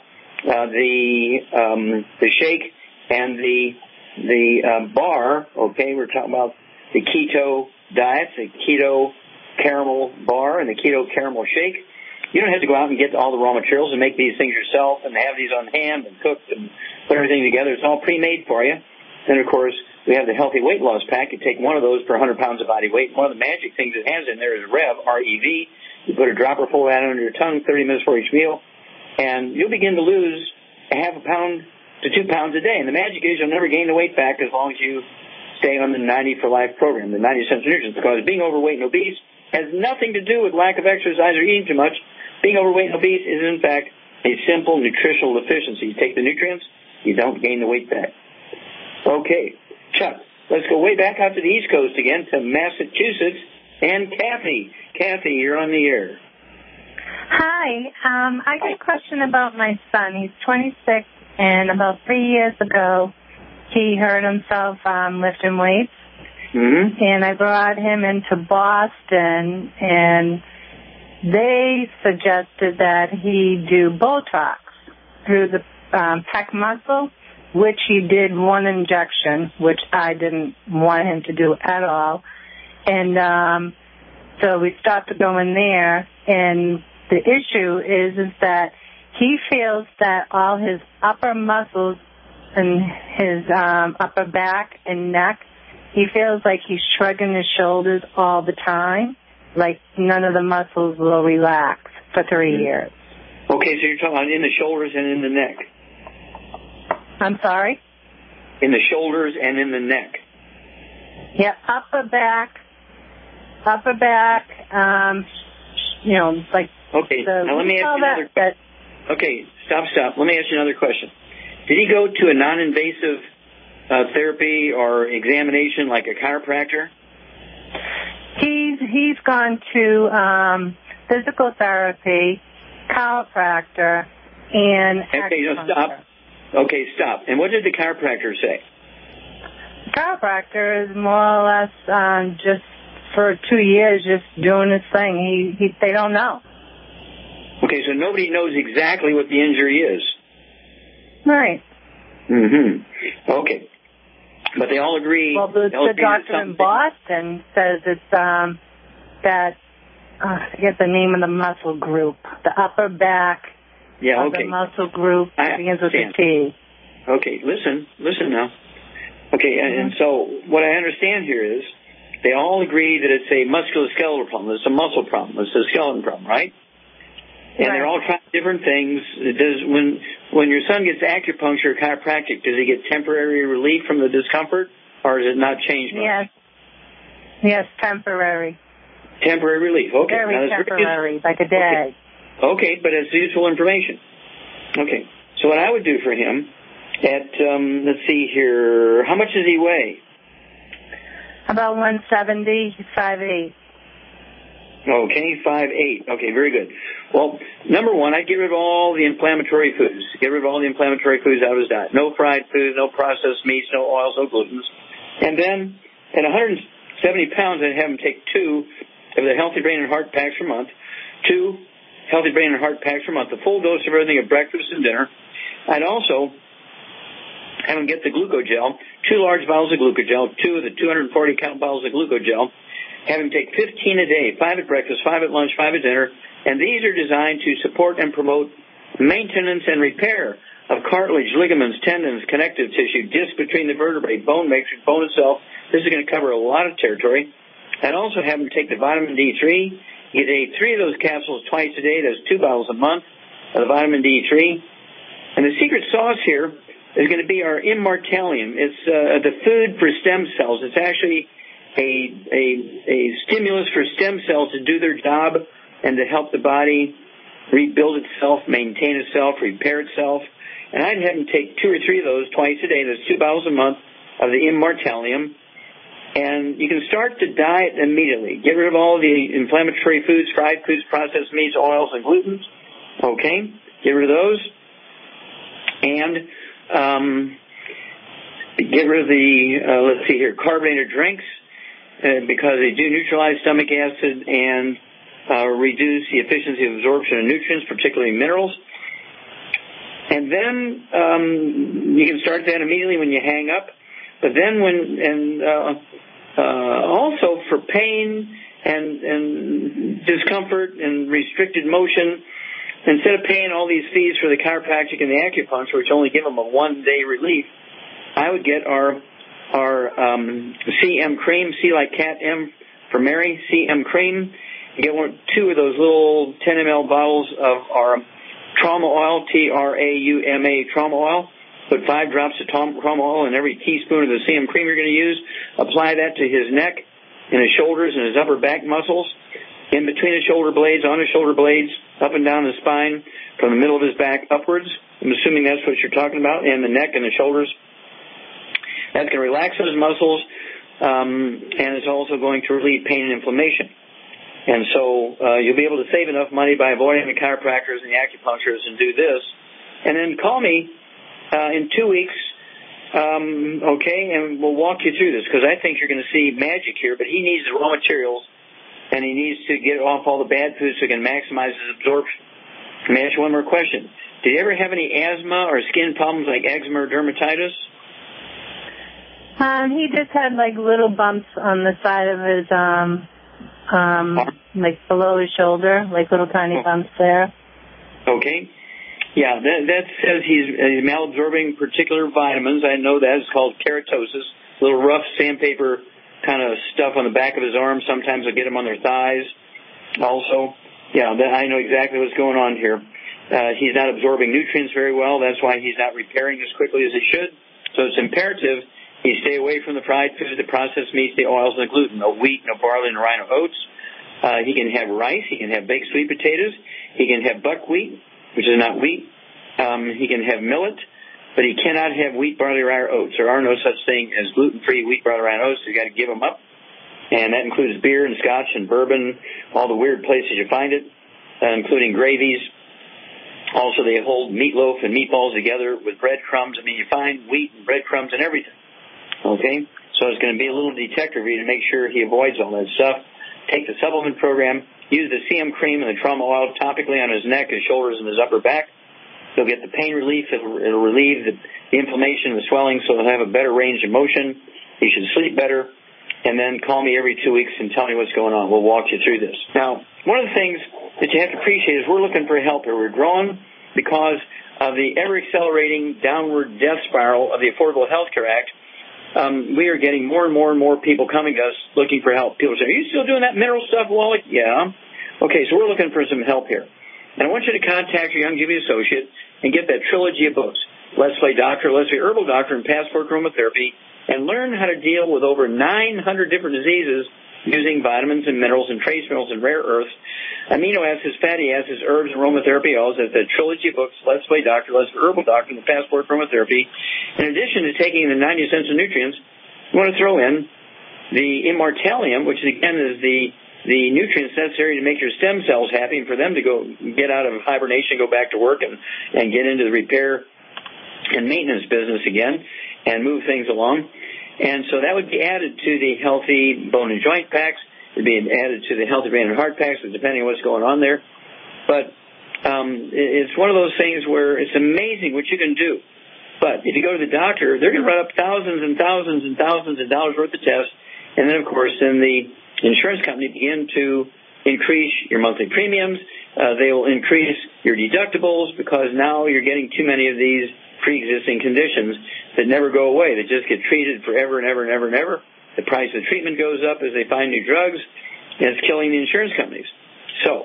the shake and the bar. Okay, we're talking about the keto diets, the keto caramel bar and the keto caramel shake. You don't have to go out and get all the raw materials and make these things yourself and have these on hand and cooked and put everything together. It's all pre-made for you. Then, of course, we have the Healthy Weight Loss Pack. You take one of those per 100 pounds of body weight. One of the magic things it has in there is REV, R-E-V. You put a dropper full of that under your tongue 30 minutes before each meal, and you'll begin to lose a half a pound to 2 pounds a day. And the magic is you'll never gain the weight back as long as you stay on the 90 for Life program, the 90 Essential Nutrients, because being overweight and obese has nothing to do with lack of exercise or eating too much. Being overweight and obese is, in fact, a simple nutritional deficiency. You take the nutrients, you don't gain the weight back. Okay, Chuck, let's go way back out to the East Coast again, to Massachusetts, and Kathy. Kathy, you're on the air. Hi. I got a question about my son. He's 26, and about 3 years ago, he hurt himself lifting weights. Mm-hmm. And I brought him into Boston, and they suggested that he do Botox through the pec muscle, which he did one injection, which I didn't want him to do at all. And so we stopped going there, and the issue is that he feels that all his upper muscles and his upper back and neck, he feels like he's shrugging his shoulders all the time, like none of the muscles will relax for 3 years. Okay, so you're talking about in the shoulders and in the neck. I'm sorry? In the shoulders and in the neck. Yeah, upper back, like... Okay, now let me ask you another question. Okay, stop. Let me ask you another question. Did he go to a non-invasive therapy or examination like a chiropractor? He's gone to physical therapy, chiropractor, and acupuncture. Stop. And what did the chiropractor say? The chiropractor is more or less just for 2 years just doing his thing. They don't know. Okay, so nobody knows exactly what the injury is. Right. Mm-hmm. Okay. But they all agree. Well, the doctor in Boston says it's I forget the name of the muscle group. The upper back. Yeah, okay. The muscle group begins with a T. Okay, listen now. Okay, and so what I understand here is they all agree that it's a musculoskeletal problem. It's a muscle problem. It's a skeleton problem, right? And they're all trying different things. When your son gets acupuncture or chiropractic, does he get temporary relief from the discomfort, or does it not change much? Yes, temporary. Temporary relief, okay. Very temporary, like a day. Okay, but it's useful information. Okay, so what I would do for him let's see here, how much does he weigh? About 170, he's 5'8". Okay, 5'8". Okay, very good. Well, number one, I'd get rid of all the inflammatory foods. Get rid of all the inflammatory foods out of his diet. No fried foods, no processed meats, no oils, no glutens. And then, at 170 pounds, I'd have him take 2 of the Healthy Brain and Heart Packs per month. 2 Healthy Brain and Heart Packs per month. The full dose of everything at breakfast and dinner. I'd also have him get the Glucogel. 2 large bottles of Glucogel. 2 of the 240-count bottles of Glucogel. Have him take 15 a day, 5 at breakfast, 5 at lunch, 5 at dinner, and these are designed to support and promote maintenance and repair of cartilage, ligaments, tendons, connective tissue, disc between the vertebrae, bone matrix, bone itself. This is going to cover a lot of territory. And also have him take the vitamin D3. Get 3 of those capsules twice a day. That's 2 bottles a month of the vitamin D3. And the secret sauce here is going to be our Immortalium. It's the food for stem cells. It's actually a stimulus for stem cells to do their job and to help the body rebuild itself, maintain itself, repair itself. And I'd have him take 2 or 3 of those twice a day. That's 2 bottles a month of the Immortalium. And you can start the diet immediately. Get rid of all the inflammatory foods, fried foods, processed meats, oils, and glutens. Okay? Get rid of those. And get rid of the, carbonated drinks because they do neutralize stomach acid and reduce the efficiency of absorption of nutrients, particularly minerals. And then you can start that immediately when you hang up. But then also for pain and discomfort and restricted motion, instead of paying all these fees for the chiropractic and the acupuncture, which only give them a 1-day relief, I would get our CM cream, C like cat, M for Mary, CM cream. You get 2 of those little 10 ml bottles of our trauma oil, TRAUMA trauma oil. Put 5 drops of trauma oil in every teaspoon of the CM cream you're going to use. Apply that to his neck and his shoulders and his upper back muscles, in between his shoulder blades, on his shoulder blades, up and down the spine, from the middle of his back upwards. I'm assuming that's what you're talking about, and the neck and the shoulders. That's going to relax those muscles, and it's also going to relieve pain and inflammation. And so you'll be able to save enough money by avoiding the chiropractors and the acupuncturists and do this. And then call me in 2 weeks, and we'll walk you through this, because I think you're going to see magic here. But he needs the raw materials, and he needs to get off all the bad foods so he can maximize his absorption. Let me ask you one more question. Did you ever have any asthma or skin problems like eczema or dermatitis? He just had little bumps on the side of his below his shoulder, little tiny bumps there. Okay. Yeah, that says he's malabsorbing particular vitamins. I know that. It's called keratosis. Little rough sandpaper kind of stuff on the back of his arm. Sometimes they'll get him on their thighs also. Yeah, I know exactly what's going on here. He's not absorbing nutrients very well. That's why he's not repairing as quickly as he should. So it's imperative he stay away from the fried foods, the processed meats, the oils, and the gluten. No wheat, no barley, no rye, no oats. He can have rice. He can have baked sweet potatoes. He can have buckwheat, which is not wheat. He can have millet, but he cannot have wheat, barley, rye, or oats. There are no such thing as gluten-free wheat, barley, rye, and oats. You've got to give them up. And that includes beer and scotch and bourbon, all the weird places you find it, including gravies. Also, they hold meatloaf and meatballs together with breadcrumbs. I mean, you find wheat and breadcrumbs and everything. Okay? So it's going to be a little detector for you to make sure he avoids all that stuff. Take the supplement program. Use the CM cream and the trauma oil topically on his neck, his shoulders, and his upper back. He'll get the pain relief. It'll relieve the inflammation and the swelling, so he'll have a better range of motion. He should sleep better. And then call me every 2 weeks and tell me what's going on. We'll walk you through this. Now, one of the things that you have to appreciate is we're looking for help here. We're growing because of the ever-accelerating downward death spiral of the Affordable Health Care Act. We are getting more and more and more people coming to us looking for help. People say, are you still doing that mineral stuff, Wallach? Yeah. Okay, so we're looking for some help here. And I want you to contact your Youngevity associate and get that trilogy of books, Let's Play Doctor, Let's Play Herbal Doctor, and Passport Aromatherapy, and learn how to deal with over 900 different diseases using vitamins and minerals and trace minerals and rare earths, amino acids, fatty acids, herbs, and aromatherapy oils. That's the trilogy of books, Let's Play Doctor, Let's Play Herbal Doctor, and the Passport Aromatherapy. In addition to taking the 90 essential nutrients, you want to throw in the Immortalium, which again is the nutrients necessary to make your stem cells happy and for them to go get out of hibernation, go back to work, and get into the repair and maintenance business again and move things along. And so that would be added to the healthy bone and joint packs. It would be added to the healthy brain and heart packs, depending on what's going on there. But it's one of those things where it's amazing what you can do. But if you go to the doctor, they're going to run up thousands and thousands and thousands of dollars worth of tests. And then, of course, then the insurance company begin to increase your monthly premiums. They will increase your deductibles because now you're getting too many of these pre-existing conditions that never go away. They just get treated forever and ever and ever and ever. The price of the treatment goes up as they find new drugs, and it's killing the insurance companies. So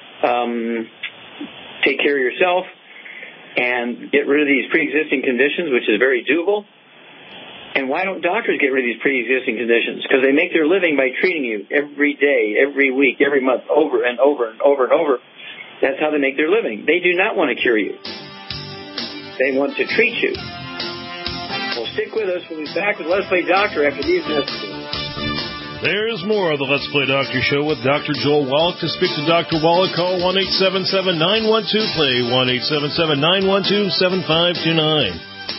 take care of yourself and get rid of these pre-existing conditions, which is very doable. And why don't doctors get rid of these pre-existing conditions? Because they make their living by treating you every day, every week, every month, over and over and over and over. That's how they make their living. They do not want to cure you. They want to treat you. Well, stick with us. We'll be back with Let's Play Doctor after these messages. There's more of the Let's Play Doctor Show with Dr. Joel Wallach. To speak to Dr. Wallach, call 1-877-912-PLAY, 1-877-912-7529.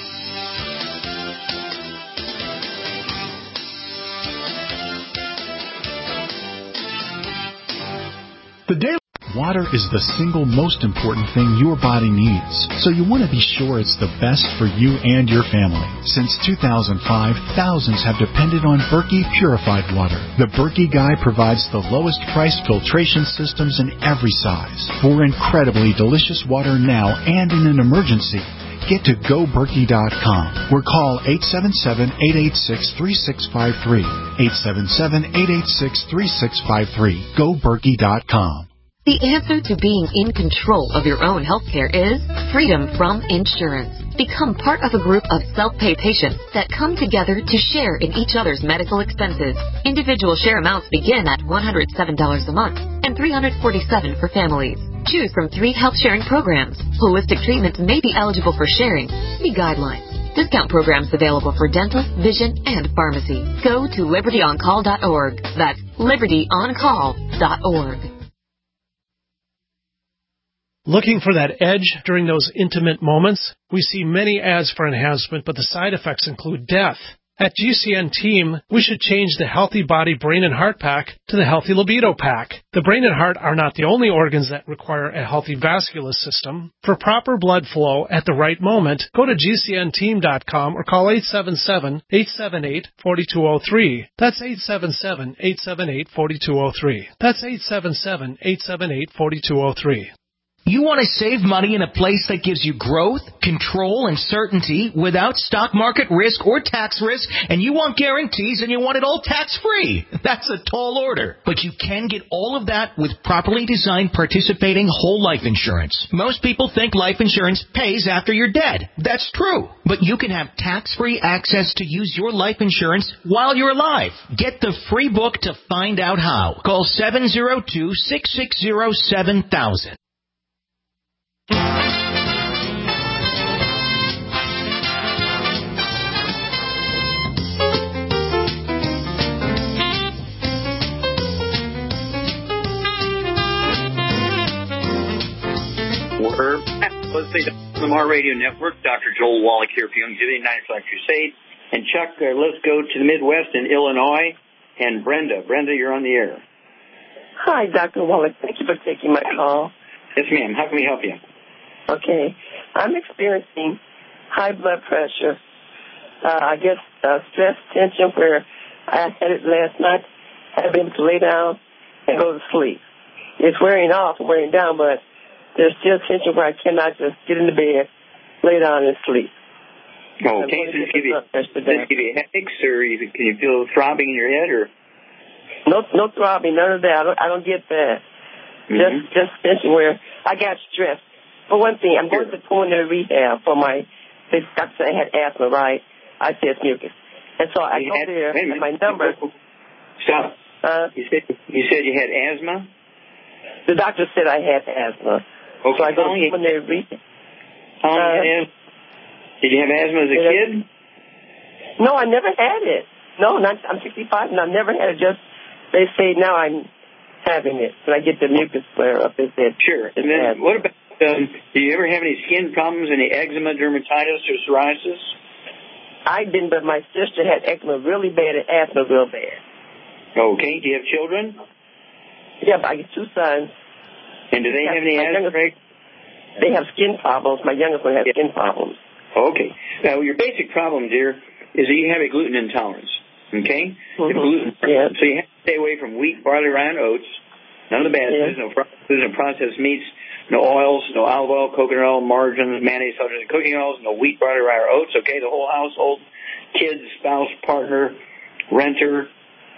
The daily water is the single most important thing your body needs, so you want to be sure it's the best for you and your family. Since 2005, thousands have depended on Berkey purified water. The Berkey Guy provides the lowest priced filtration systems in every size. For incredibly delicious water now and in an emergency, get to GoBerkey.com or call 877-886-3653. 877-886-3653. GoBerkey.com. The answer to being in control of your own healthcare is freedom from insurance. Become part of a group of self-pay patients that come together to share in each other's medical expenses. Individual share amounts begin at $107 a month and $347 for families. Choose from 3 health sharing programs. Holistic treatments may be eligible for sharing. See guidelines. Discount programs available for dental, vision, and pharmacy. Go to libertyoncall.org. That's libertyoncall.org. Looking for that edge during those intimate moments? We see many ads for enhancement, but the side effects include death. At GCN Team, we should change the Healthy Body, Brain, and Heart Pack to the Healthy Libido Pack. The brain and heart are not the only organs that require a healthy vascular system. For proper blood flow at the right moment, go to GCNteam.com or call 877-878-4203. That's 877-878-4203. That's 877-878-4203. You want to save money in a place that gives you growth, control, and certainty without stock market risk or tax risk, and you want guarantees and you want it all tax-free. That's a tall order. But you can get all of that with properly designed participating whole life insurance. Most people think life insurance pays after you're dead. That's true. But you can have tax-free access to use your life insurance while you're alive. Get the free book to find out how. Call 702-660-7000. Let's say the Lamar Radio Network. Dr. Joel Wallach here for Youngevity 95 Crusade. And Chuck, let's go to the Midwest in Illinois. And Brenda. Brenda, you're on the air. Hi, Dr. Wallach. Thank you for taking my call. Yes, ma'am. How can we help you? Okay. I'm experiencing high blood pressure. I guess stress, tension, where I had it last night. I've been able to lay down and go to sleep. It's wearing off and wearing down, but there's still tension where I cannot just get in the bed, lay down, and sleep. Okay. Does it give you headaches, or can you feel throbbing in your head, or? No throbbing, none of that. I don't get that. Mm-hmm. Just tension where I got stressed. For one thing, I'm going to pulmonary rehab for they said I had asthma, right? I said mucus. And so I go there, and my number. Stop. You said you had asthma? The doctor said I had asthma. Okay. So I go to pulmonary rehab. How long did you have asthma as a kid? No, I never had it. No, I'm 65 and I've never had it. Just they say now I'm having it. When I get the mucus flare up, they said. Sure. And then what about, do you ever have any skin problems, any eczema, dermatitis, or psoriasis? I didn't, but my sister had eczema really bad and asthma real bad. Okay. Do you have children? Yeah, I get 2 sons. And do they have any asthma? They have skin problems. My youngest one has skin problems. Okay. Now, your basic problem, dear, is that you have a gluten intolerance. Okay? Mm-hmm. Gluten. Yeah. So you have to stay away from wheat, barley, rye, and oats. None of the bad foods, no processed meats, no oils, no olive oil, coconut oil, margarine, mayonnaise, substitute cooking oils, no wheat, barley, rye, or oats. Okay? The whole household, kids, spouse, partner, renter,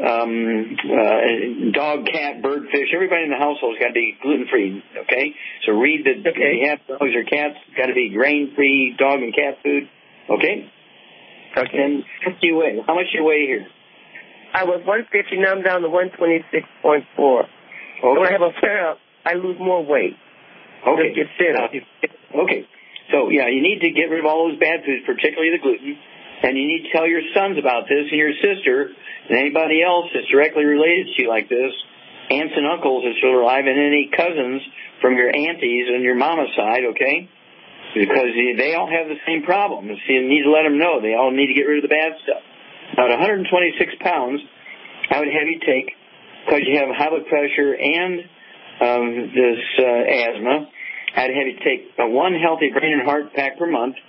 dog, cat, bird, fish, everybody in the household has got to be gluten-free, okay? So read that if you have dogs or cats, it's got to be grain-free dog and cat food, okay? Okay. And how much do you weigh? How much do you weigh here? I was 150, now I'm down to 126.4. Okay. When I have a flare-up, I lose more weight. Okay. Get fed up. Okay. So, yeah, you need to get rid of all those bad foods, particularly the gluten. And you need to tell your sons about this and your sister and anybody else that's directly related to you like this, aunts and uncles that still alive, and any cousins from your aunties and your mama's side, okay? Because they all have the same problem. So you need to let them know. They all need to get rid of the bad stuff. Now, at 126 pounds, I would have you take, because you have high blood pressure and this asthma, I'd have you take one healthy brain and heart pack per month,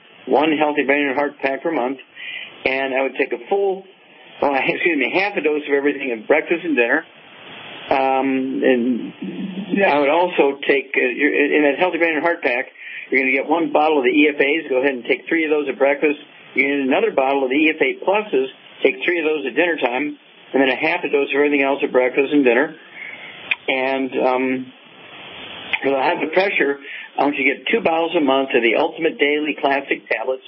and I would take half a dose of everything at breakfast and dinner. And I would also take, in that healthy brain and heart pack, you're going to get one bottle of the EFAs. Go ahead and take 3 of those at breakfast. You're going to get another bottle of the EFA Pluses. Take 3 of those at dinner time, and then a half a dose of everything else at breakfast and dinner. And for the high blood pressure, I want you to get 2 bottles a month of the Ultimate Daily Classic tablets.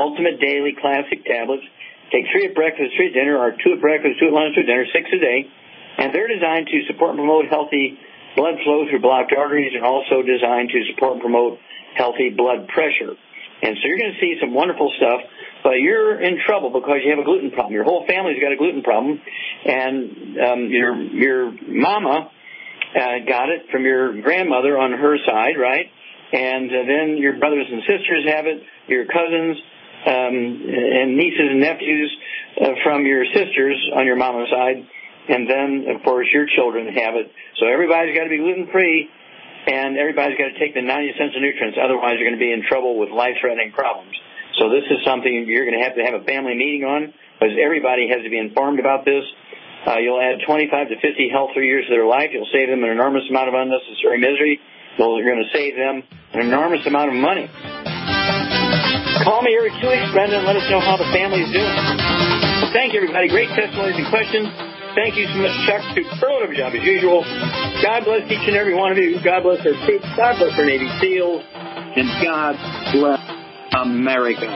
Take 3 at breakfast, 3 at dinner, or 2 at breakfast, 2 at lunch, 2 at dinner, 6 a day. And they're designed to support and promote healthy blood flow through blocked arteries, and also designed to support and promote healthy blood pressure. And so you're going to see some wonderful stuff, but you're in trouble because you have a gluten problem. Your whole family's got a gluten problem, and your mama got it from your grandmother on her side, right? And then your brothers and sisters have it, your cousins and nieces and nephews from your sisters on your mama's side, and then, of course, your children have it. So everybody's got to be gluten-free, and everybody's got to take the 90 cents of nutrients. Otherwise, you're going to be in trouble with life-threatening problems. So this is something you're going to have a family meeting on, because everybody has to be informed about this. You'll add 25 to 50 healthier years to their life. You'll save them an enormous amount of unnecessary misery. You're going to save them an enormous amount of money. Call me every 2 weeks, Brenda, and let us know how the family is doing. Thank you, everybody. Great testimonies and questions. Thank you so much, Chuck. Superlative job as usual. God bless each and every one of you. God bless our troops. God bless our Navy SEALs. And God bless America.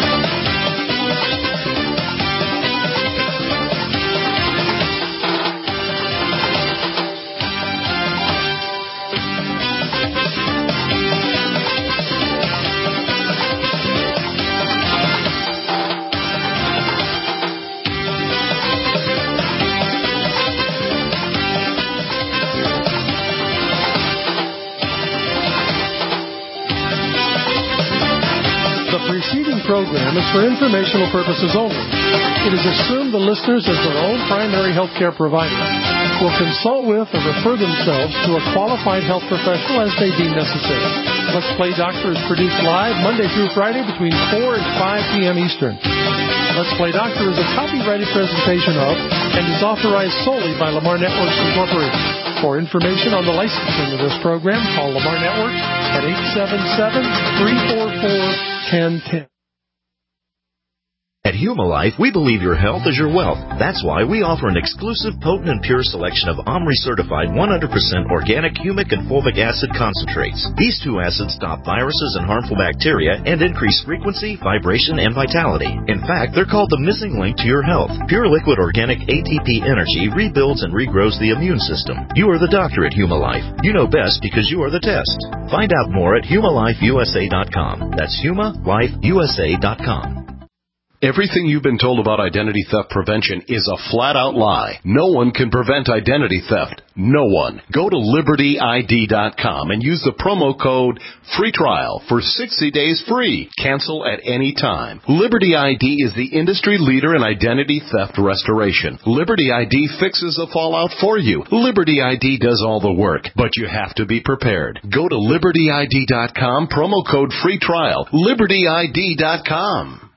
Preceding program is for informational purposes only. It is assumed the listeners, as their own primary health care provider, will consult with or refer themselves to a qualified health professional as they deem necessary. Let's Play Doctor is produced live Monday through Friday between 4 and 5 p.m. Eastern. Let's Play Doctor is a copyrighted presentation of and is authorized solely by Lamar Networks Incorporated. For information on the licensing of this program, call Lamar Networks at 877-344-1010. At Humalife, we believe your health is your wealth. That's why we offer an exclusive, potent, and pure selection of OMRI-certified 100% organic humic and fulvic acid concentrates. These 2 acids stop viruses and harmful bacteria and increase frequency, vibration, and vitality. In fact, they're called the missing link to your health. Pure liquid organic ATP energy rebuilds and regrows the immune system. You are the doctor at Humalife. You know best because you are the test. Find out more at humalifeusa.com. That's humalifeusa.com. Everything you've been told about identity theft prevention is a flat-out lie. No one can prevent identity theft. No one. Go to LibertyID.com and use the promo code FREETRIAL for 60 days free. Cancel at any time. Liberty ID is the industry leader in identity theft restoration. Liberty ID fixes the fallout for you. Liberty ID does all the work, but you have to be prepared. Go to LibertyID.com, promo code FREETRIAL. LibertyID.com.